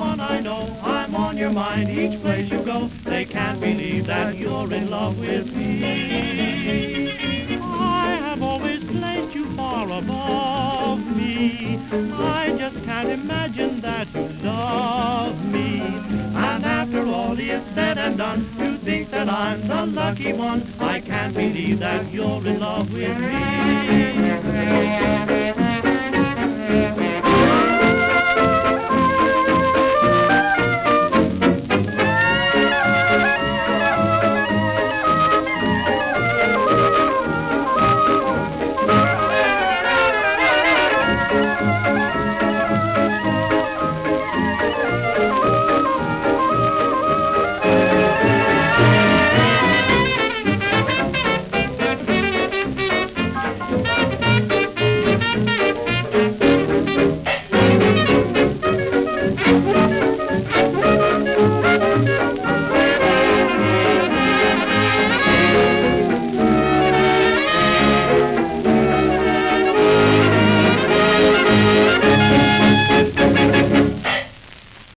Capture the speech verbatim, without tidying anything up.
everyone I know. I'm on your mind each place you go. They can't believe that you're in love with me. I have always placed you far above me. I just can't imagine that you love me. And after all is said and done, you think that I'm the lucky one. I can't believe that you're in love with me.